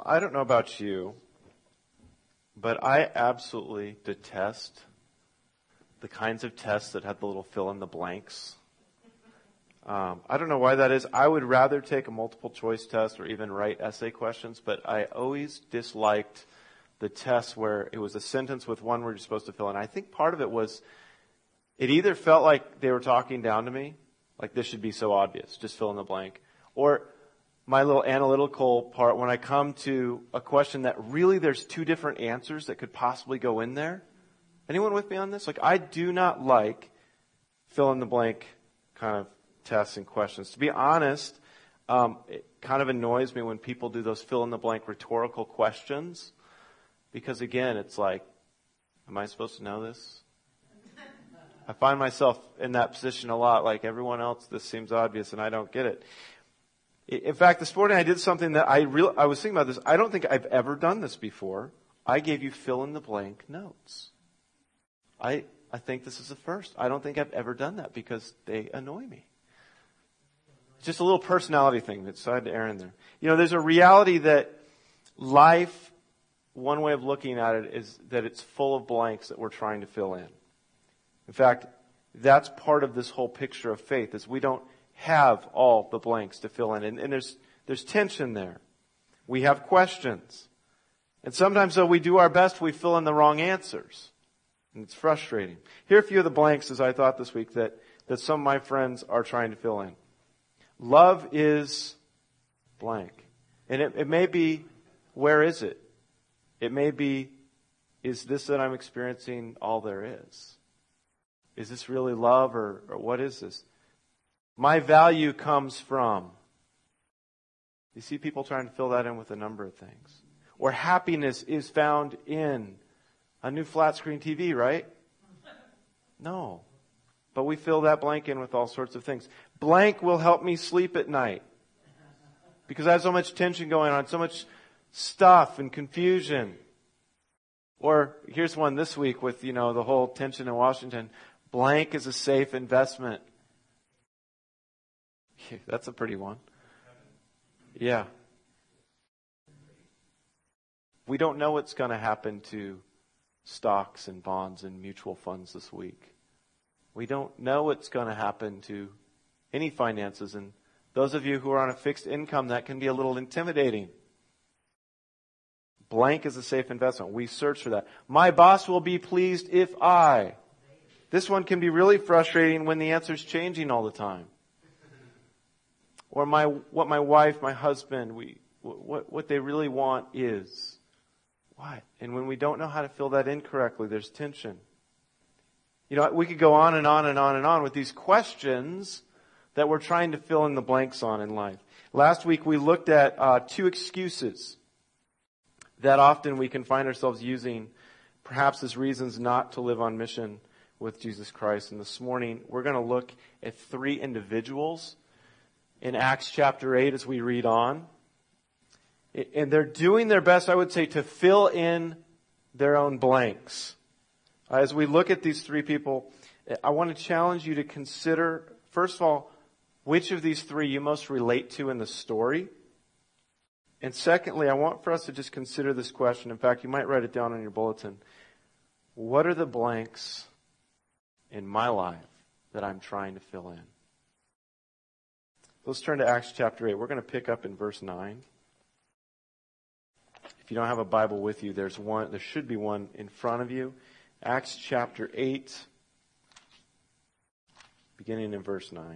I don't know about you, but I absolutely detest the kinds of tests that have the little fill in the blanks. I don't know why that is. I would rather take a multiple choice test or even write essay questions, but I always disliked the tests where it was a sentence with one word you're supposed to fill in. I think part of it was it either felt like they were talking down to me, like this should be so obvious, just fill in the blank, or my little analytical part when I come to a question that really there's two different answers that could possibly go in there. Anyone with me on this? Like, I do not like fill in the blank kind of tests and questions. To be honest, it kind of annoys me when people do those fill in the blank rhetorical questions, because again, it's like, am I supposed to know this? I find myself in that position a lot, like everyone else, this seems obvious and I don't get it. In fact, this morning I did something that I was thinking about this. I don't think I've ever done this before. I gave you fill in the blank notes. I think this is the first. I don't think I've ever done that because they annoy me. Just a little personality thing that decided to air in there. You know, there's a reality that life, one way of looking at it is that it's full of blanks that we're trying to fill in. In fact, that's part of this whole picture of faith, is we don't have all the blanks to fill in. And there's tension there. We have questions. And sometimes though we do our best, we fill in the wrong answers. And it's frustrating. Here are a few of the blanks as I thought this week that some of my friends are trying to fill in. Love is blank. And it may be, where is it? It may be, is this that I'm experiencing all there is? Is this really love or what is this? My value comes from. You see people trying to fill that in with a number of things. Or happiness is found in a new flat screen TV, right? No. But we fill that blank in with all sorts of things. Blank will help me sleep at night. Because I have so much tension going on, so much stuff and confusion. Or here's one this week with, the whole tension in Washington. Blank is a safe investment. That's a pretty one. Yeah. We don't know what's going to happen to stocks and bonds and mutual funds this week. We don't know what's going to happen to any finances. And those of you who are on a fixed income, that can be a little intimidating. Blank is a safe investment. We search for that. My boss will be pleased if I. This one can be really frustrating when the answer's changing all the time. Or what my wife, my husband, what they really want is what? And when we don't know how to fill that in correctly, there's tension. We could go on and on and on and on with these questions that we're trying to fill in the blanks on in life. Last week we looked at 2 excuses that often we can find ourselves using, perhaps as reasons not to live on mission with Jesus Christ. And this morning we're going to look at 3 individuals in Acts chapter 8 as we read on. And they're doing their best, I would say, to fill in their own blanks. As we look at these 3 people, I want to challenge you to consider, first of all, which of these 3 you most relate to in the story. And secondly, I want for us to just consider this question. In fact, you might write it down on your bulletin. What are the blanks in my life that I'm trying to fill in? Let's turn to Acts chapter 8. We're going to pick up in verse 9. If you don't have a Bible with you, there should be one in front of you. Acts chapter 8, beginning in verse 9.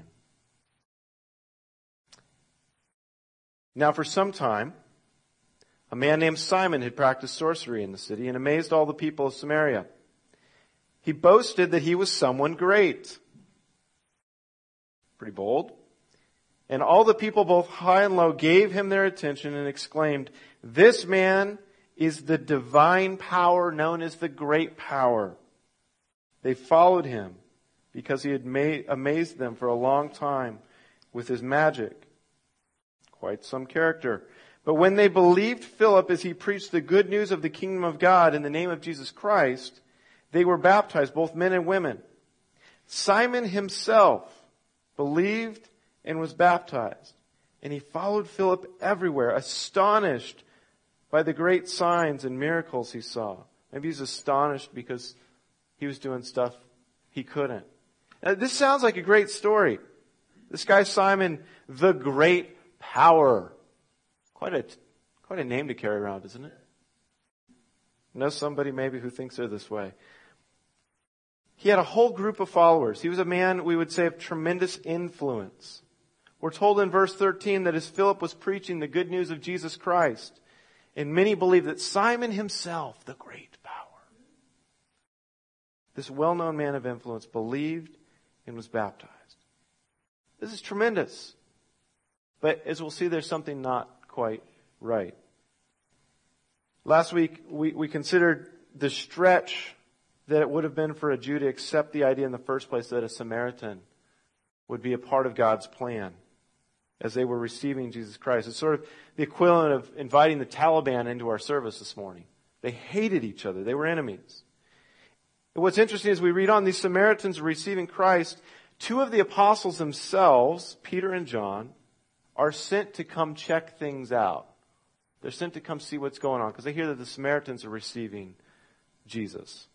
Now for some time, a man named Simon had practiced sorcery in the city and amazed all the people of Samaria. He boasted that he was someone great. Pretty bold. And all the people, both high and low, gave him their attention and exclaimed, "This man is the divine power known as the great power." They followed him because he had amazed them for a long time with his magic. Quite some character. But when they believed Philip as he preached the good news of the kingdom of God in the name of Jesus Christ, they were baptized, both men and women. Simon himself believed and was baptized. And he followed Philip everywhere, astonished by the great signs and miracles he saw. Maybe he's astonished because he was doing stuff he couldn't. Now, this sounds like a great story. This guy Simon, the Great Power. Quite a name to carry around, isn't it? Know somebody maybe who thinks they're this way. He had a whole group of followers. He was a man, we would say, of tremendous influence. We're told in verse 13 that as Philip was preaching the good news of Jesus Christ, and many believed that Simon himself, the great power, this well-known man of influence, believed and was baptized. This is tremendous. But as we'll see, there's something not quite right. Last week, we considered the stretch that it would have been for a Jew to accept the idea in the first place that a Samaritan would be a part of God's plan as they were receiving Jesus Christ. It's sort of the equivalent of inviting the Taliban into our service this morning. They hated each other. They were enemies. And what's interesting is we read on, these Samaritans are receiving Christ. Two of the apostles themselves, Peter and John, are sent to come check things out. They're sent to come see what's going on because they hear that the Samaritans are receiving Jesus.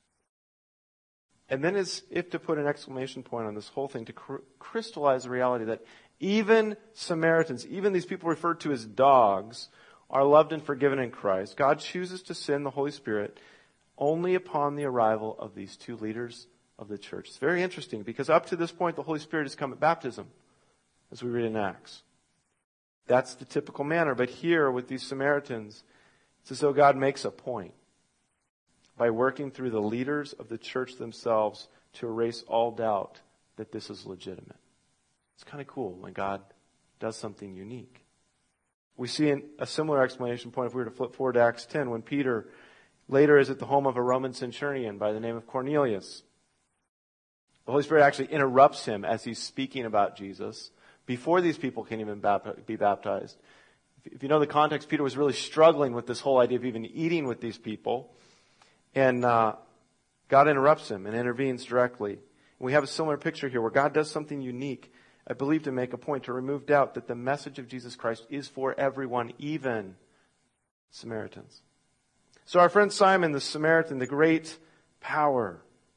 And then as if to put an exclamation point on this whole thing, to crystallize the reality that even Samaritans, even these people referred to as dogs, are loved and forgiven in Christ. God chooses to send the Holy Spirit only upon the arrival of these two leaders of the church. It's very interesting because up to this point, the Holy Spirit has come at baptism, as we read in Acts. That's the typical manner. But here with these Samaritans, it's as though God makes a point by working through the leaders of the church themselves to erase all doubt that this is legitimate. It's kind of cool when God does something unique. We see a similar explanation point if we were to flip forward to Acts 10 when Peter later is at the home of a Roman centurion by the name of Cornelius. The Holy Spirit actually interrupts him as he's speaking about Jesus before these people can even be baptized. If you know the context, Peter was really struggling with this whole idea of even eating with these people. And God interrupts him and intervenes directly. And we have a similar picture here where God does something unique, I believe, to make a point, to remove doubt that the message of Jesus Christ is for everyone, even Samaritans. So our friend Simon, the Samaritan, the great power,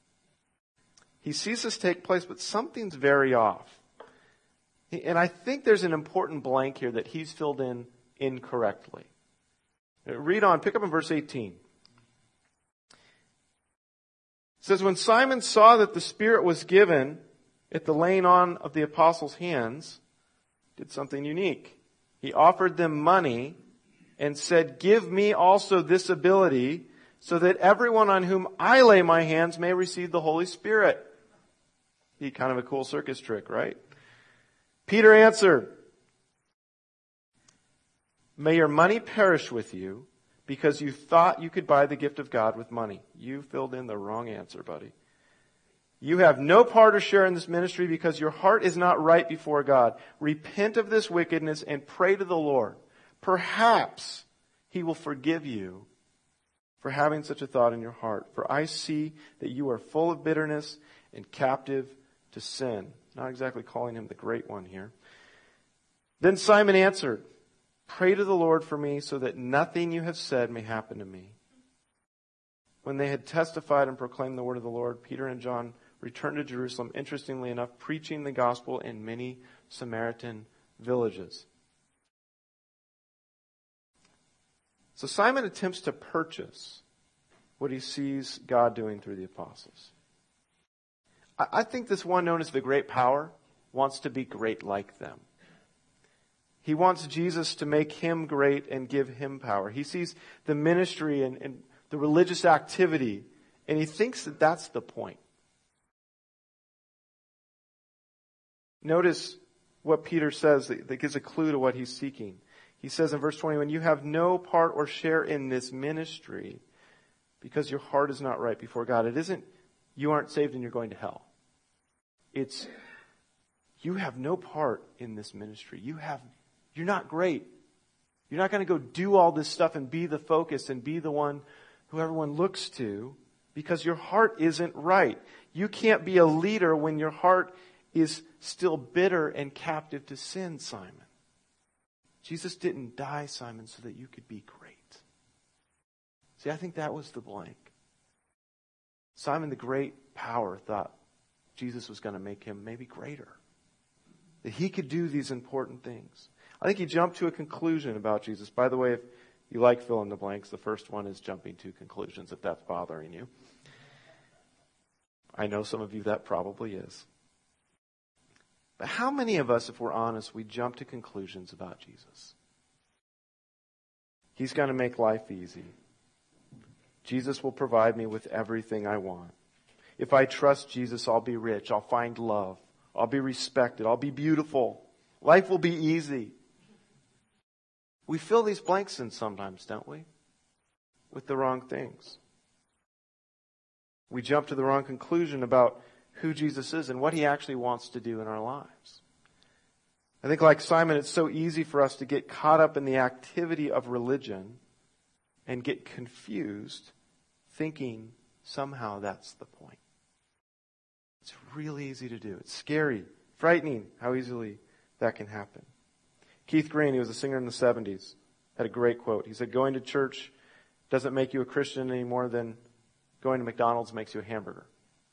he sees this take place, but something's very off. And I think there's an important blank here that he's filled in incorrectly. Read on, pick up in verse 18. It says, when Simon saw that the Spirit was given at the laying on of the apostles' hands, did something unique. He offered them money and said, give me also this ability so that everyone on whom I lay my hands may receive the Holy Spirit. Be kind of a cool circus trick, right? Peter answered, may your money perish with you because you thought you could buy the gift of God with money. You filled in the wrong answer, buddy. You have no part or share in this ministry because your heart is not right before God. Repent of this wickedness and pray to the Lord. Perhaps He will forgive you for having such a thought in your heart. For I see that you are full of bitterness and captive to sin. Not exactly calling him the great one here. Then Simon answered, pray to the Lord for me so that nothing you have said may happen to me. When they had testified and proclaimed the word of the Lord, Peter and John returned to Jerusalem, interestingly enough, preaching the gospel in many Samaritan villages. So Simon attempts to purchase what he sees God doing through the apostles. I think this one known as the great power wants to be great like them. He wants Jesus to make him great and give him power. He sees the ministry and the religious activity, and he thinks that that's the point. Notice what Peter says that gives a clue to what he's seeking. He says in verse 21, you have no part or share in this ministry because your heart is not right before God. It isn't you aren't saved and you're going to hell. It's you have no part in this ministry. You're not great. You're not going to go do all this stuff and be the focus and be the one who everyone looks to because your heart isn't right. You can't be a leader when your heart is still bitter and captive to sin, Simon. Jesus didn't die, Simon, so that you could be great. See, I think that was the blank. Simon the Great Power thought Jesus was going to make him maybe greater. That he could do these important things. I think he jumped to a conclusion about Jesus. By the way, if you like fill in the blanks, the first one is jumping to conclusions, if that's bothering you. I know some of you that probably is. But how many of us, if we're honest, we jump to conclusions about Jesus? He's going to make life easy. Jesus will provide me with everything I want. If I trust Jesus, I'll be rich. I'll find love. I'll be respected. I'll be beautiful. Life will be easy. We fill these blanks in sometimes, don't we? With the wrong things. We jump to the wrong conclusion about who Jesus is and what he actually wants to do in our lives. I think like Simon, it's so easy for us to get caught up in the activity of religion and get confused thinking somehow that's the point. It's really easy to do. It's scary, frightening how easily that can happen. Keith Green, he was a singer in the 70s, had a great quote. He said, going to church doesn't make you a Christian any more than going to McDonald's makes you a hamburger.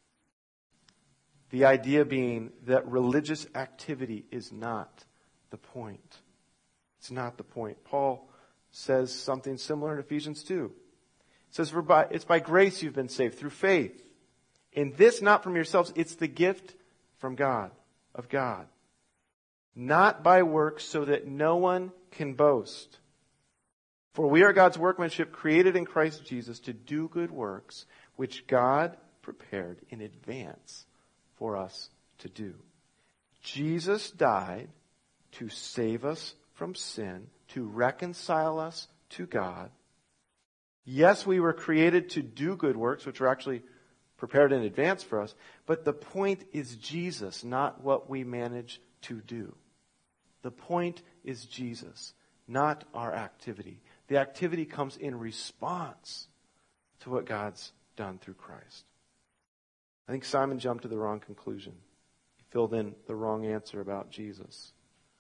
The idea being that religious activity is not the point. It's not the point. Paul says something similar in Ephesians 2. It says, it's by grace you've been saved, through faith. And this not from yourselves, it's the gift from God, of God. Not by works, so that no one can boast. For we are God's workmanship, created in Christ Jesus to do good works, which God prepared in advance for us to do. Jesus died to save us from sin, to reconcile us to God. Yes, we were created to do good works, which were actually prepared in advance for us. But the point is Jesus, not what we manage to do. The point is Jesus, not our activity. The activity comes in response to what God's done through Christ. I think Simon jumped to the wrong conclusion. He filled in the wrong answer about Jesus.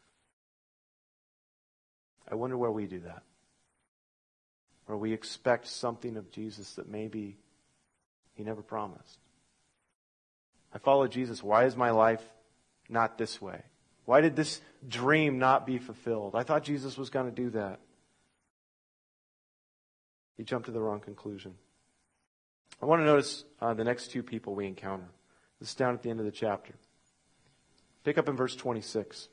I wonder where we do that. Where we expect something of Jesus that maybe he never promised. I follow Jesus. Why is my life not this way? Why did this dream not be fulfilled? I thought Jesus was going to do that. He jumped to the wrong conclusion. I want to notice the next two people we encounter. This is down at the end of the chapter. Pick up in verse 26.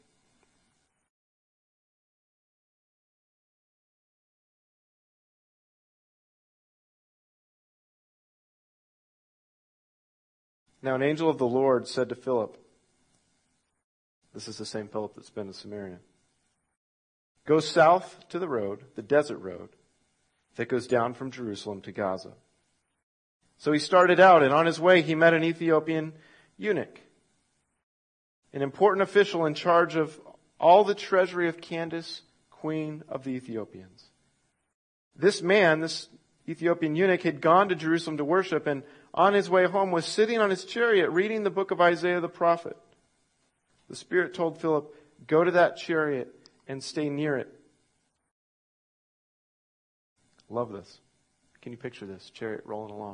Now an angel of the Lord said to Philip, this is the same Philip that's been to Samaria, go south to the road, the desert road, that goes down from Jerusalem to Gaza. So he started out, and on his way he met an Ethiopian eunuch, an important official in charge of all the treasury of Candace, queen of the Ethiopians. This man, this Ethiopian eunuch, had gone to Jerusalem to worship, and on his way home was sitting on his chariot reading the book of Isaiah the prophet. The Spirit told Philip, go to that chariot and stay near it. Love this. Can you picture this chariot rolling along?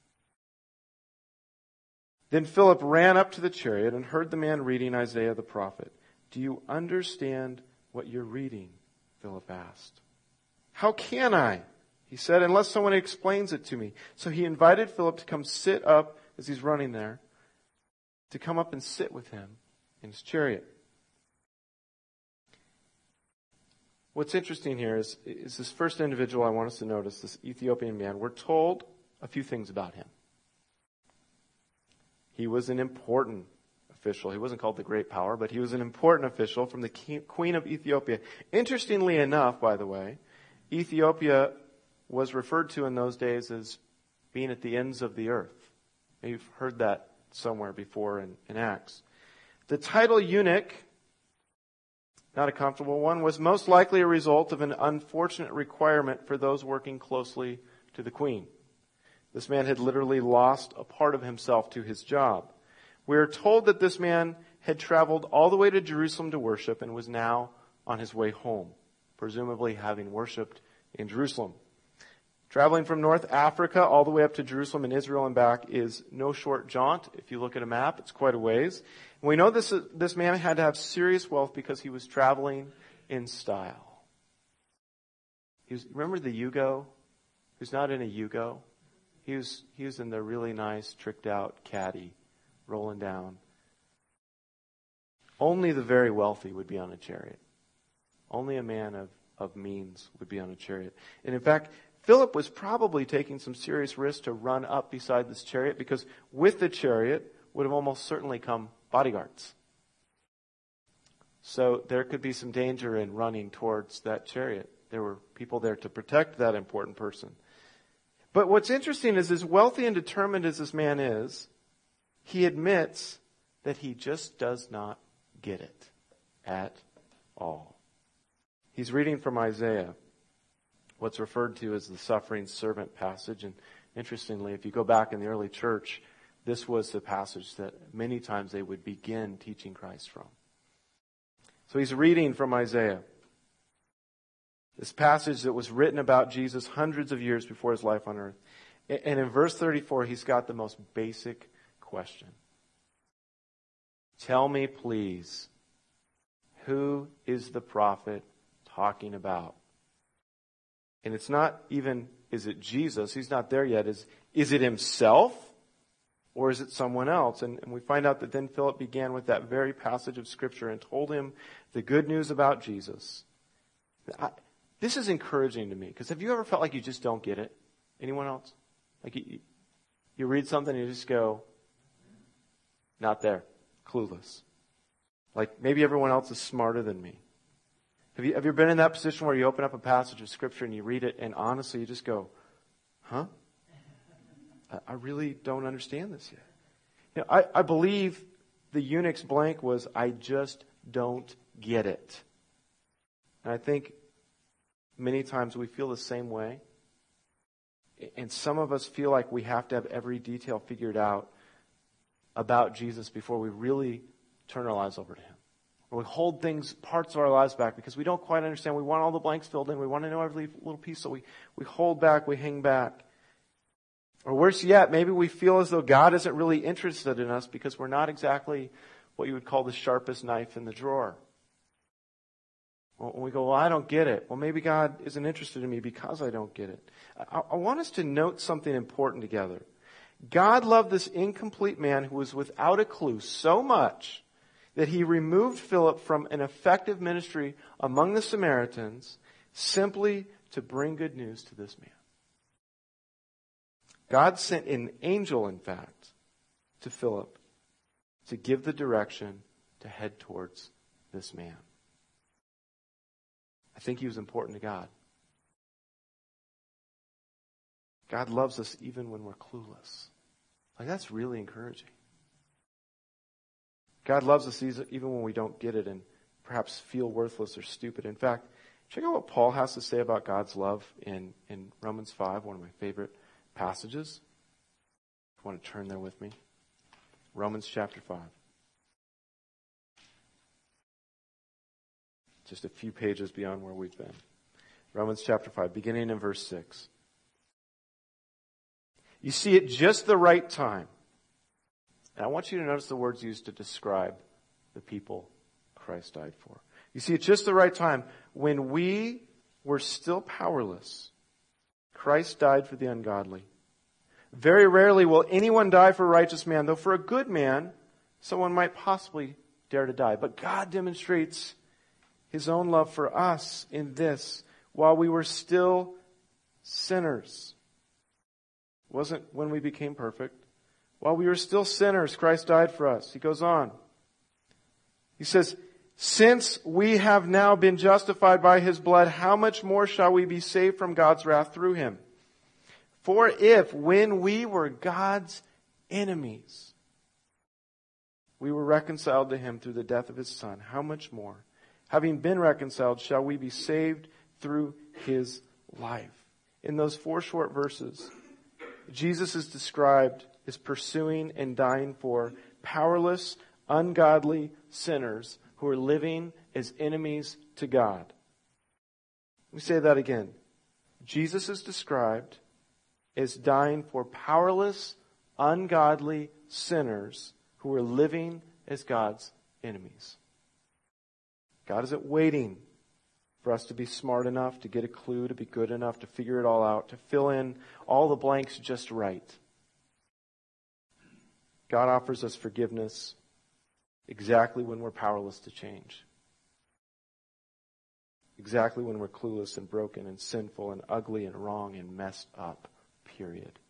Then Philip ran up to the chariot and heard the man reading Isaiah the prophet. Do you understand what you're reading? Philip asked. How can I? He said, unless someone explains it to me. So he invited Philip to come sit up as he's running there, to come up and sit with him in his chariot. What's interesting here is this first individual I want us to notice, this Ethiopian man. We're told a few things about him. He was an important official. He wasn't called the Great Power, but he was an important official from the Queen of Ethiopia. Interestingly enough, by the way, Ethiopia was referred to in those days as being at the ends of the earth. You've heard that somewhere before in Acts. The title eunuch, not a comfortable one, was most likely a result of an unfortunate requirement for those working closely to the queen. This man had literally lost a part of himself to his job. We are told that this man had traveled all the way to Jerusalem to worship and was now on his way home, presumably having worshipped in Jerusalem. Traveling from North Africa all the way up to Jerusalem and Israel and back is no short jaunt. If you look at a map, it's quite a ways. And we know this man had to have serious wealth because he was traveling in style. Remember the Yugo? He was not in a Yugo. He was in the really nice, tricked out caddy, rolling down. Only the very wealthy would be on a chariot. Only a man of means would be on a chariot. And in fact, Philip was probably taking some serious risks to run up beside this chariot, because with the chariot would have almost certainly come bodyguards. So there could be some danger in running towards that chariot. There were people there to protect that important person. But what's interesting is, as wealthy and determined as this man is, he admits that he just does not get it at all. He's reading from Isaiah, what's referred to as the suffering servant passage. And interestingly, if you go back in the early church, this was the passage that many times they would begin teaching Christ from. So he's reading from Isaiah, this passage that was written about Jesus hundreds of years before his life on earth. And in verse 34, he's got the most basic question. Tell me, please, who is the prophet talking about? And it's not even, is it Jesus? He's not there yet. Is it himself? Or is it someone else? And we find out that then Philip began with that very passage of Scripture and told him the good news about Jesus. This is encouraging to me, because have you ever felt like you just don't get it? Anyone else? Like you read something and you just go, not there, clueless. Like maybe everyone else is smarter than me. Have you ever been in that position where you open up a passage of Scripture and you read it and honestly you just go, huh? I really don't understand this yet. You know, I believe the eunuch's blank was, I just don't get it. And I think many times we feel the same way. And some of us feel like we have to have every detail figured out about Jesus before we really turn our lives over to him. Or we hold parts of our lives back because we don't quite understand. We want all the blanks filled in. We want to know every little piece. So we hold back, we hang back. Or worse yet, maybe we feel as though God isn't really interested in us because we're not exactly what you would call the sharpest knife in the drawer. When we go, well, I don't get it. Well, maybe God isn't interested in me because I don't get it. I want us to note something important together. God loved this incomplete man who was without a clue so much that he removed Philip from an effective ministry among the Samaritans simply to bring good news to this man. God sent an angel, in fact, to Philip to give the direction to head towards this man. I think he was important to God. God loves us even when we're clueless. Like, that's really encouraging. God loves us even when we don't get it and perhaps feel worthless or stupid. In fact, check out what Paul has to say about God's love in Romans 5, one of my favorite passages. If you want to turn there with me. Romans chapter 5. Just a few pages beyond where we've been. Romans chapter 5, beginning in verse 6. You see, at just the right time, and I want you to notice the words used to describe the people Christ died for. You see, at just the right time, when we were still powerless, Christ died for the ungodly. Very rarely will anyone die for a righteous man, though for a good man, someone might possibly dare to die. But God demonstrates his own love for us in this: while we were still sinners. It wasn't when we became perfect. While we were still sinners, Christ died for us. He goes on. He says, since we have now been justified by his blood, how much more shall we be saved from God's wrath through him? For if, when we were God's enemies, we were reconciled to him through the death of his Son, how much more, having been reconciled, shall we be saved through his life? In those 4 short verses, Jesus is described as pursuing and dying for powerless, ungodly sinners who are living as enemies to God. Let me say that again. Jesus is described as dying for powerless, ungodly sinners who are living as God's enemies. God isn't waiting for us to be smart enough, to get a clue, to be good enough, to figure it all out, to fill in all the blanks just right. God offers us forgiveness exactly when we're powerless to change. Exactly when we're clueless and broken and sinful and ugly and wrong and messed up. Period.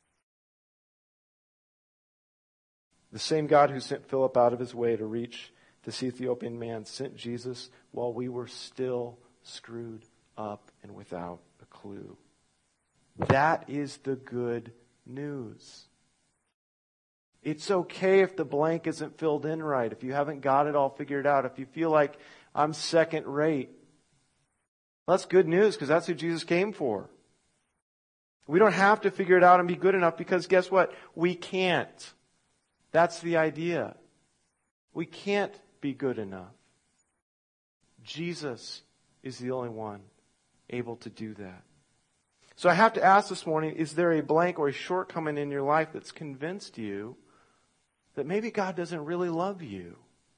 The same God who sent Philip out of his way to reach this Ethiopian man sent Jesus while we were still screwed up and without a clue. That is the good news. It's okay if the blank isn't filled in right, if you haven't got it all figured out, if you feel like I'm second rate. That's good news because that's who Jesus came for. We don't have to figure it out and be good enough because guess what? We can't. That's the idea. We can't be good enough. Jesus is the only one able to do that. So I have to ask this morning, is there a blank or a shortcoming in your life that's convinced you that maybe God doesn't really love you?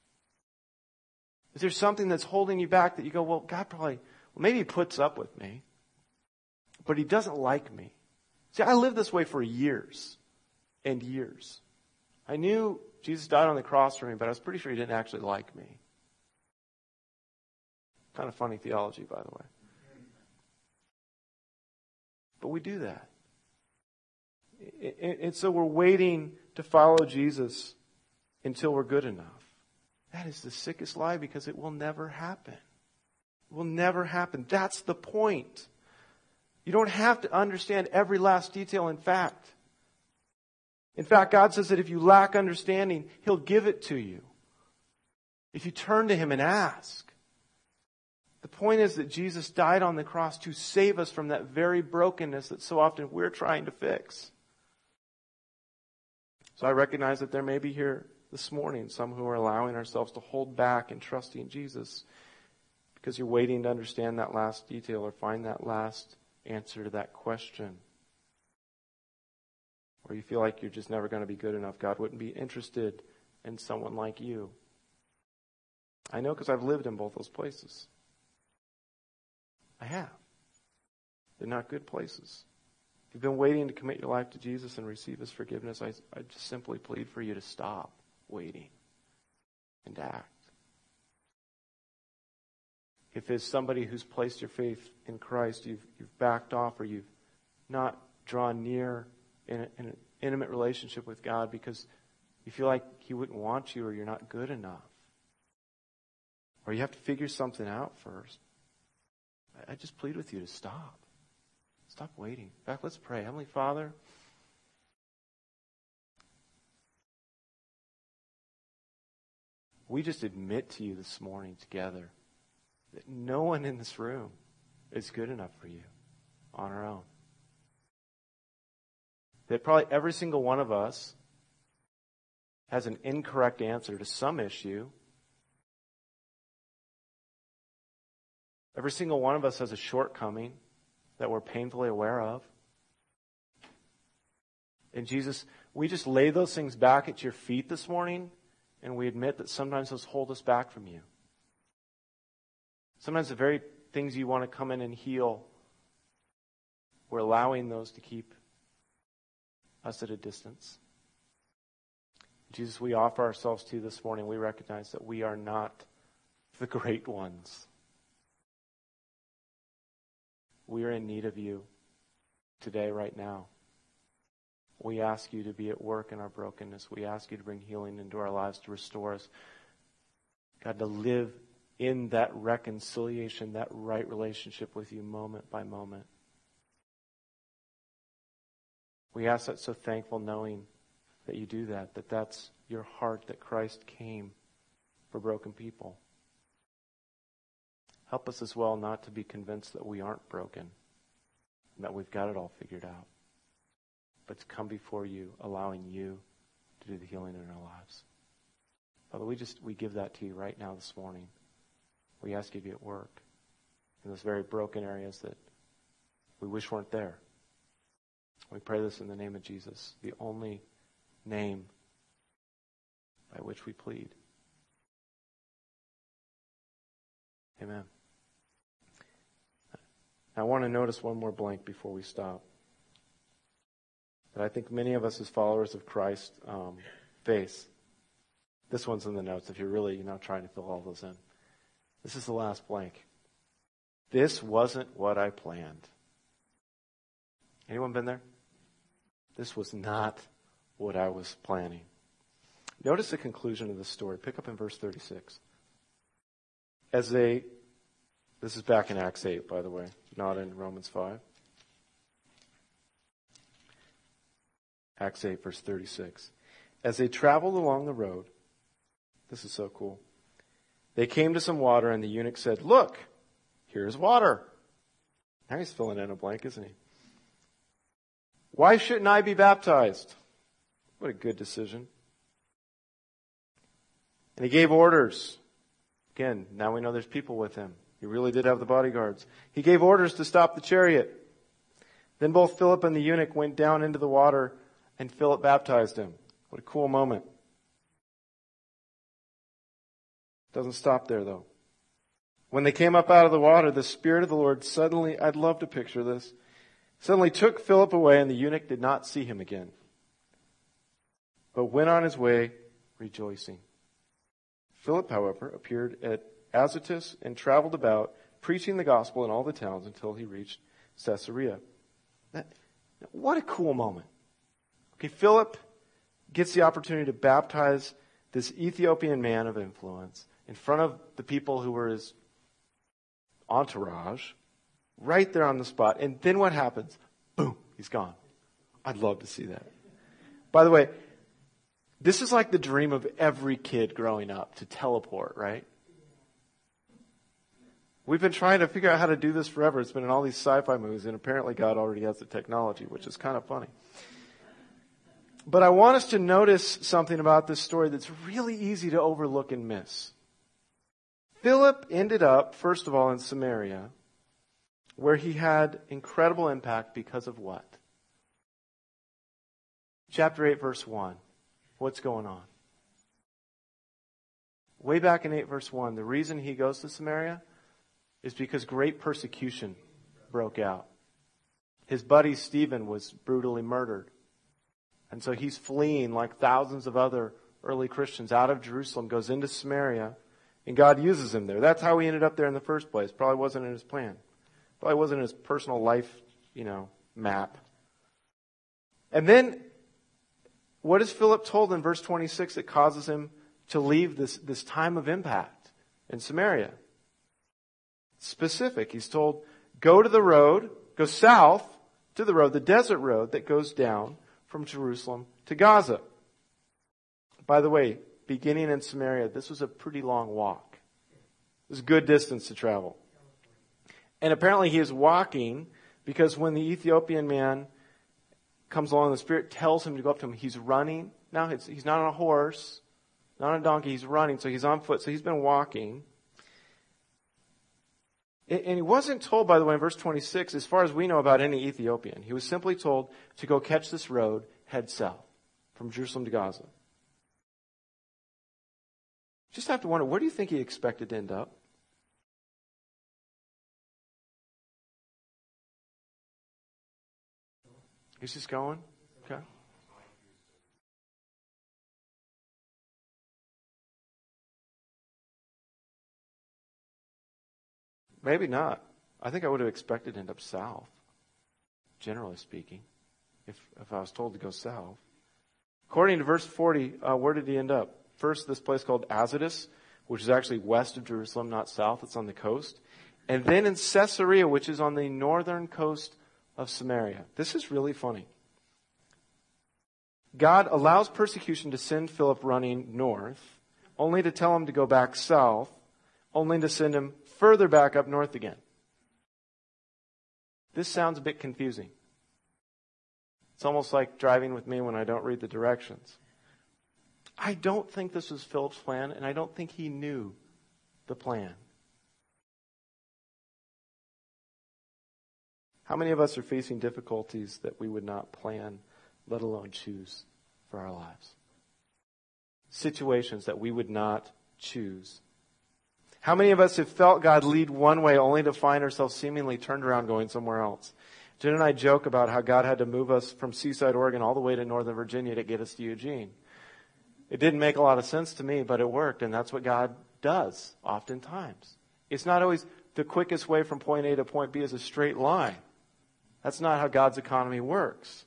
Is there something that's holding you back that you go, well, God probably, maybe He puts up with me, but He doesn't like me. See, I lived this way for years and years. I knew Jesus died on the cross for me, but I was pretty sure He didn't actually like me. Kind of funny theology, by the way. But we do that. And so we're waiting to follow Jesus until we're good enough. That is the sickest lie because it will never happen. It will never happen. That's the point. You don't have to understand every last detail in fact. In fact, God says that if you lack understanding, He'll give it to you. If you turn to Him and ask. The point is that Jesus died on the cross to save us from that very brokenness that so often we're trying to fix. So I recognize that there may be here this morning some who are allowing ourselves to hold back and trusting Jesus because you're waiting to understand that last detail or find that last answer to that question. Or you feel like you're just never going to be good enough. God wouldn't be interested in someone like you. I know because I've lived in both those places. I have. They're not good places. If you've been waiting to commit your life to Jesus and receive His forgiveness, I just simply plead for you to stop waiting and to act. If as somebody who's placed your faith in Christ, you've backed off or you've not drawn near in an intimate relationship with God because you feel like He wouldn't want you or you're not good enough, or you have to figure something out first, I just plead with you to stop. Stop waiting. In fact, let's pray. Heavenly Father, we just admit to you this morning together that no one in this room is good enough for you on our own. That probably every single one of us has an incorrect answer to some issue. Every single one of us has a shortcoming that we're painfully aware of. And Jesus, we just lay those things back at your feet this morning, and we admit that sometimes those hold us back from you. Sometimes the very things you want to come in and heal, we're allowing those to keep us at a distance. Jesus, we offer ourselves to you this morning. We recognize that we are not the great ones. We are in need of you today, right now. We ask you to be at work in our brokenness. We ask you to bring healing into our lives, to restore us. God, to live in that reconciliation, that right relationship with you moment by moment. We ask that so thankful, knowing that you do that, that's your heart, that Christ came for broken people. Help us as well not to be convinced that we aren't broken and that we've got it all figured out, but to come before you, allowing you to do the healing in our lives. Father, we give that to you right now this morning. We ask you to be at work in those very broken areas that we wish weren't there. We pray this in the name of Jesus, the only name by which we plead. Amen. I want to notice one more blank before we stop, that I think many of us as followers of Christ face. This one's in the notes if you're really trying to fill all those in. This is the last blank. This wasn't what I planned. Anyone been there? This was not what I was planning. Notice the conclusion of this story. Pick up in verse 36. This is back in Acts 8, by the way, not in Romans 5. Acts 8, verse 36. As they traveled along the road, this is so cool, they came to some water, and the eunuch said, "Look, here's water." Now he's filling in a blank, isn't he? "Why shouldn't I be baptized?" What a good decision. And he gave orders. Again, now we know there's people with him. He really did have the bodyguards. He gave orders to stop the chariot. Then both Philip and the eunuch went down into the water, and Philip baptized him. What a cool moment. Doesn't stop there, though. When they came up out of the water, the Spirit of the Lord suddenly, I'd love to picture this, suddenly took Philip away, and the eunuch did not see him again, but went on his way rejoicing. Philip, however, appeared at Azotus and traveled about, preaching the gospel in all the towns until he reached Caesarea. What a cool moment. Okay, Philip gets the opportunity to baptize this Ethiopian man of influence in front of the people who were his entourage, right there on the spot. And then what happens? Boom, he's gone. I'd love to see that. By the way, this is like the dream of every kid growing up, to teleport, right? We've been trying to figure out how to do this forever. It's been in all these sci-fi movies, and apparently God already has the technology, which is kind of funny. But I want us to notice something about this story that's really easy to overlook and miss. Philip ended up, first of all, in Samaria, where he had incredible impact because of what? Chapter 8, verse 1. What's going on? Way back in 8, verse 1, the reason he goes to Samaria is because great persecution broke out. His buddy Stephen was brutally murdered. And so he's fleeing like thousands of other early Christians out of Jerusalem, goes into Samaria, and God uses him there. That's how he ended up there in the first place. Probably wasn't in his plan. Probably wasn't in his personal life, map. And then, what is Philip told in verse 26 that causes him to leave this time of impact in Samaria? Specific. He's told, go to the road, go south to the road, the desert road that goes down from Jerusalem to Gaza. By the way, beginning in Samaria, this was a pretty long walk. It was a good distance to travel. And apparently he is walking because when the Ethiopian man comes along, the Spirit tells him to go up to him. He's running. Now he's not on a horse, not on a donkey. He's running, so he's on foot. So he's been walking. And he wasn't told, by the way, in verse 26, as far as we know about any Ethiopian. He was simply told to go catch this road, head south from Jerusalem to Gaza. Just have to wonder, where do you think he expected to end up? He's just going? Okay. Maybe not. I think I would have expected to end up south, generally speaking, if I was told to go south. According to verse 40, where did he end up? First, this place called Azotus, which is actually west of Jerusalem, not south. It's on the coast. And then in Caesarea, which is on the northern coast of Samaria. This is really funny. God allows persecution to send Philip running north, only to tell him to go back south, only to send him further back up north again. This sounds a bit confusing. It's almost like driving with me when I don't read the directions. I don't think this was Philip's plan, and I don't think he knew the plan. How many of us are facing difficulties that we would not plan, let alone choose for our lives? Situations that we would not choose. How many of us have felt God lead one way only to find ourselves seemingly turned around going somewhere else? Jen and I joke about how God had to move us from Seaside, Oregon all the way to Northern Virginia to get us to Eugene. It didn't make a lot of sense to me, but it worked, and that's what God does oftentimes. It's not always the quickest way from point A to point B is a straight line. That's not how God's economy works.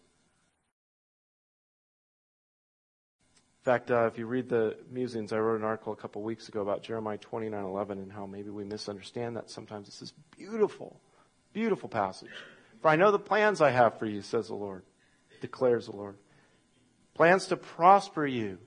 In fact, if you read the musings, I wrote an article a couple weeks ago about Jeremiah 29:11 and how maybe we misunderstand that sometimes. It's this beautiful, beautiful passage. For I know the plans I have for you, says the Lord, declares the Lord. Plans to prosper you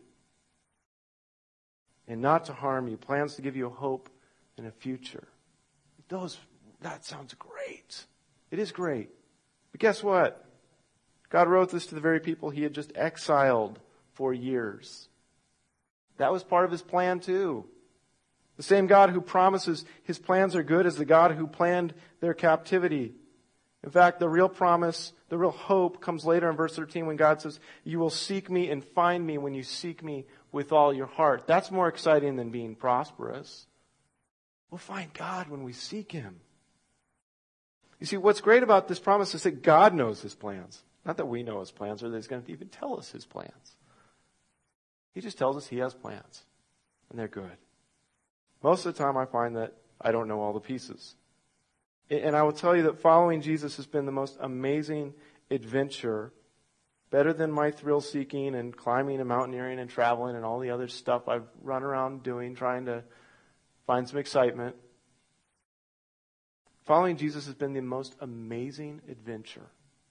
and not to harm you. Plans to give you a hope and a future. That sounds great. It is great. But guess what? God wrote this to the very people he had just exiled for years. That was part of his plan too. The same God who promises his plans are good as the God who planned their captivity. In fact, the real promise, the real hope comes later in verse 13 when God says, you will seek me and find me when you seek me with all your heart. That's more exciting than being prosperous. We'll find God when we seek him. You see, what's great about this promise is that God knows his plans. Not that we know his plans or that he's going to even tell us his plans. He just tells us he has plans. And they're good. Most of the time I find that I don't know all the pieces. And I will tell you that following Jesus has been the most amazing adventure. Better than my thrill seeking and climbing and mountaineering and traveling and all the other stuff I've run around doing, trying to find some excitement. Following Jesus has been the most amazing adventure.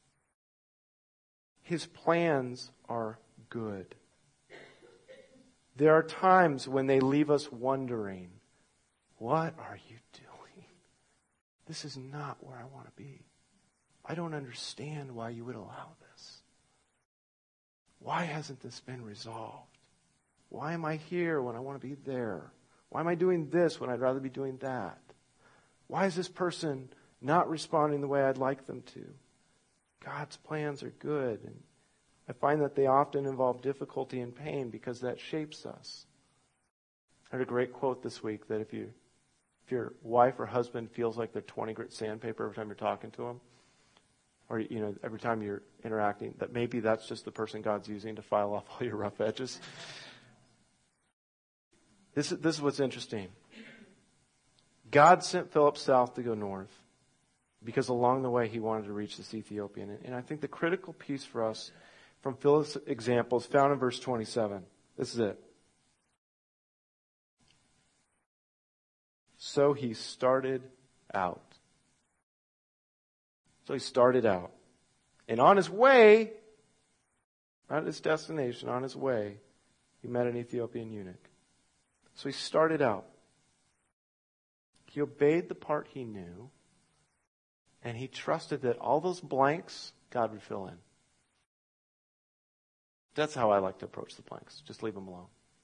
His plans are good. There are times when they leave us wondering, what are you doing? This is not where I want to be. I don't understand why you would allow this. Why hasn't this been resolved? Why am I here when I want to be there? Why am I doing this when I'd rather be doing that? Why is this person not responding the way I'd like them to? God's plans are good. And I find that they often involve difficulty and pain because that shapes us. I heard a great quote this week that if your wife or husband feels like they're 20 grit sandpaper every time you're talking to them, or every time you're interacting, that maybe that's just the person God's using to file off all your rough edges. This is what's interesting. God sent Philip south to go north because along the way he wanted to reach this Ethiopian. And I think the critical piece for us from Philip's example is found in verse 27. This is it. So he started out. And on his way, not his destination, on his way, he met an Ethiopian eunuch. So he started out. He obeyed the part he knew, and he trusted that all those blanks, God would fill in. That's how I like to approach the blanks. Just leave them alone.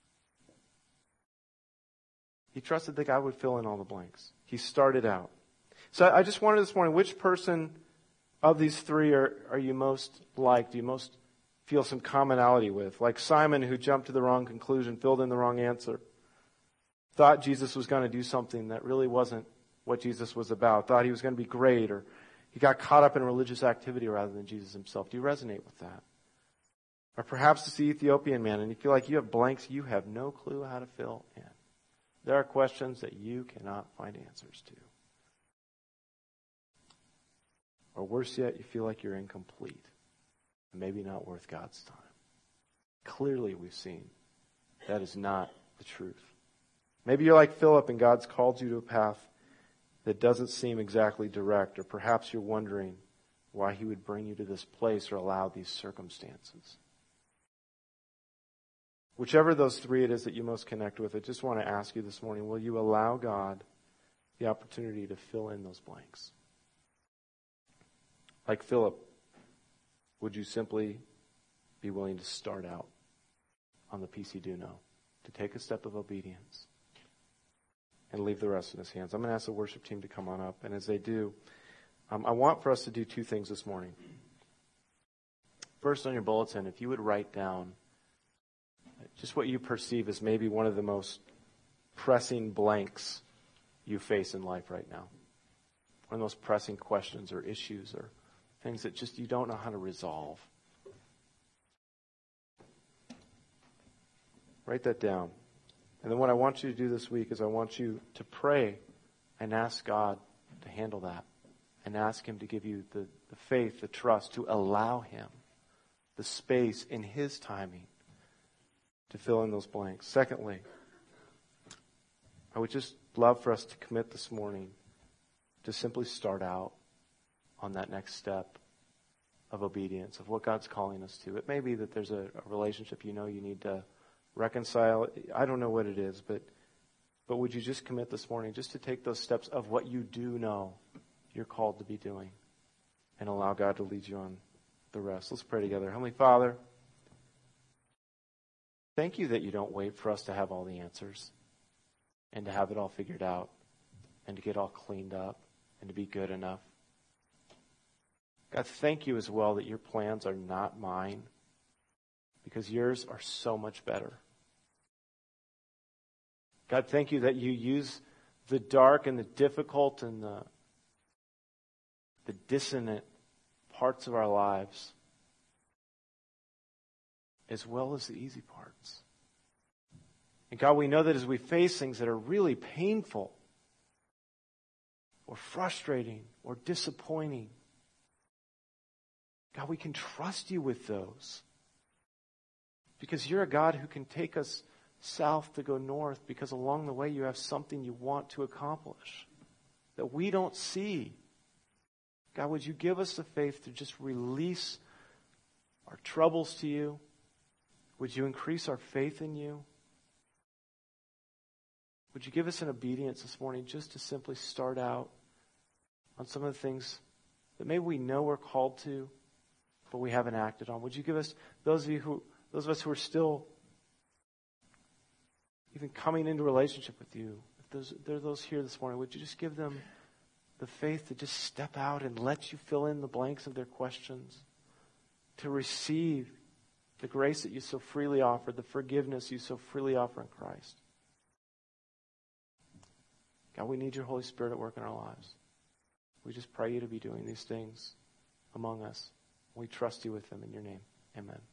He trusted that God would fill in all the blanks. He started out. So I just wondered this morning, which person of these three are you most like? Do you most feel some commonality with? Like Simon, who jumped to the wrong conclusion, filled in the wrong answer. Thought Jesus was going to do something that really wasn't what Jesus was about. Thought he was going to be great, or he got caught up in religious activity rather than Jesus himself. Do you resonate with that? Or perhaps it's the Ethiopian man, and you feel like you have blanks you have no clue how to fill in. There are questions that you cannot find answers to. Or worse yet, you feel like you're incomplete and maybe not worth God's time. Clearly, we've seen that is not the truth. Maybe you're like Philip and God's called you to a path that doesn't seem exactly direct, or perhaps you're wondering why he would bring you to this place or allow these circumstances. Whichever of those three it is that you most connect with, I just want to ask you this morning, will you allow God the opportunity to fill in those blanks? Like Philip, would you simply be willing to start out on the piece you do know, to take a step of obedience and leave the rest in his hands? I'm going to ask the worship team to come on up, and as they do, I want for us to do two things this morning. First, on your bulletin, if you would write down just what you perceive as maybe one of the most pressing blanks you face in life right now. One of those pressing questions or issues or things that just you don't know how to resolve. Write that down. And then what I want you to do this week is I want you to pray and ask God to handle that. And ask Him to give you the faith, the trust, to allow Him the space in His timing to fill in those blanks. Secondly, I would just love for us to commit this morning to simply start out on that next step of obedience, of what God's calling us to. It may be that there's a relationship you need to reconcile. I don't know what it is, but would you just commit this morning just to take those steps of what you do know you're called to be doing and allow God to lead you on the rest. Let's pray together. Heavenly Father, thank you that you don't wait for us to have all the answers and to have it all figured out and to get all cleaned up and to be good enough. God, thank you as well that your plans are not mine because yours are so much better. God, thank you that you use the dark and the difficult and the dissonant parts of our lives as well as the easy parts. And God, we know that as we face things that are really painful or frustrating or disappointing, God, we can trust you with those because you're a God who can take us south to go north because along the way you have something you want to accomplish that we don't see. God, would you give us the faith to just release our troubles to you? Would you increase our faith in you? Would you give us an obedience this morning just to simply start out on some of the things that maybe we know we're called to, but we haven't acted on? Would you give us, those of us who are still even coming into relationship with you, if there are those here this morning, would you just give them the faith to just step out and let you fill in the blanks of their questions, to receive the grace that you so freely offer, the forgiveness you so freely offer in Christ. God, we need your Holy Spirit at work in our lives. We just pray you to be doing these things among us. We trust you with them in your name. Amen.